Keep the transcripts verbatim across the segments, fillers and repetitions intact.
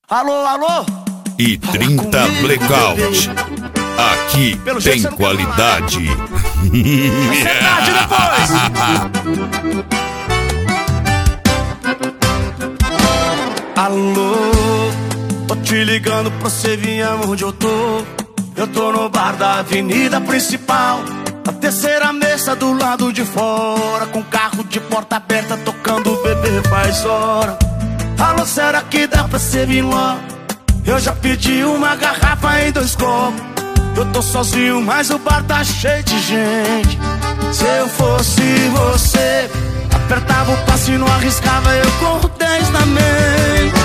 Alô, alô? E trinta Blackout. Aqui Pelo tem jeito você não qualidade. Vai ser tarde depois. Alô, tô te ligando pra você vir onde eu tô. Eu tô no bar da avenida principal, na terceira mesa do lado de fora, com carro de porta aberta tocando o bebê faz hora. Alô, será que dá pra você vir lá? Eu já pedi uma garrafa em dois copos. Eu tô sozinho, mas o bar tá cheio de gente. Se eu fosse você, apertava o passo e não arriscava, eu corro dez na mente.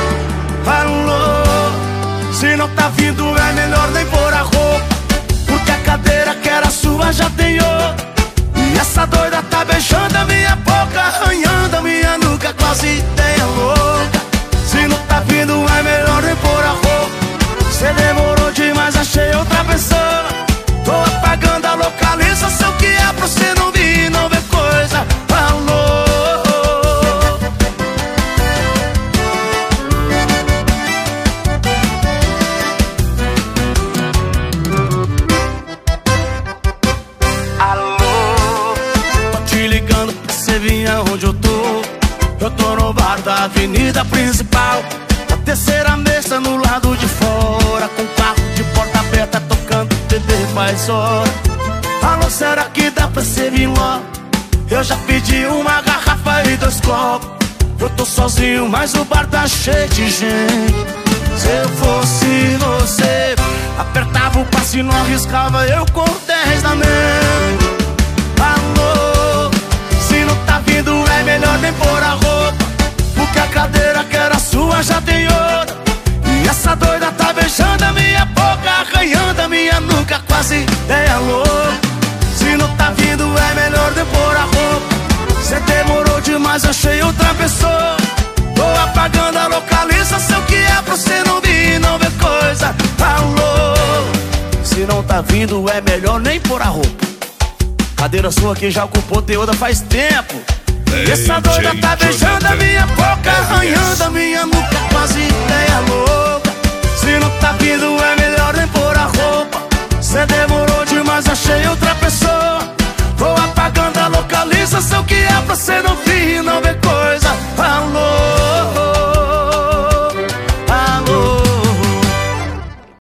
Alô, se não tá vindo é melhor nem pôr a roupa, porque a cadeira que era sua já tem outra. E essa doida tá beijando a minha boca, arranhando a minha nuca, quase ideia louca. Se não tá vindo é melhor nem pôr a roupa. Cê demorou demais, achei outra pessoa. Tô apagando a localiza, sei o que é pra você não vir e não ver coisa. Alô, alô, tô te ligando pra você vir aonde eu tô. Eu tô no bar da avenida principal, na terceira mesa no lado de fora, com carro de porta aberta tocando bebê faz hora. Alô, será que dá pra você vir lá? Eu já pedi uma garrafa e dois copos. Eu tô sozinho, mas o bar tá cheio de gente. Se eu fosse você, apertava o passo e não arriscava, eu corro dez na mente. Alô, se não tá vindo é melhor nem pôr a roupa, porque a cadeira que era sua já tem outra. E essa doida tá beijando a minha boca, arranhando a minha nuca, quase ideia louca. Se não tá vindo é melhor nem pôr a roupa. Cê demorou demais, achei outra pessoa. Tô apagando a localiza, sei o que é pra você não vir e não ver coisa. Alô, se não tá vindo é melhor nem pôr a roupa. Cadeira sua que já ocupou tem outra faz tempo. E essa doida tá beijando a minha boca, arranhando a minha nuca, quase ideia louca. Se não tá vindo é melhor nem pôr a roupa. Cê demorou demais, achei outra pessoa. Tô apagando a localiza, sei o que é pra cê não vir e não ver coisa. Alô,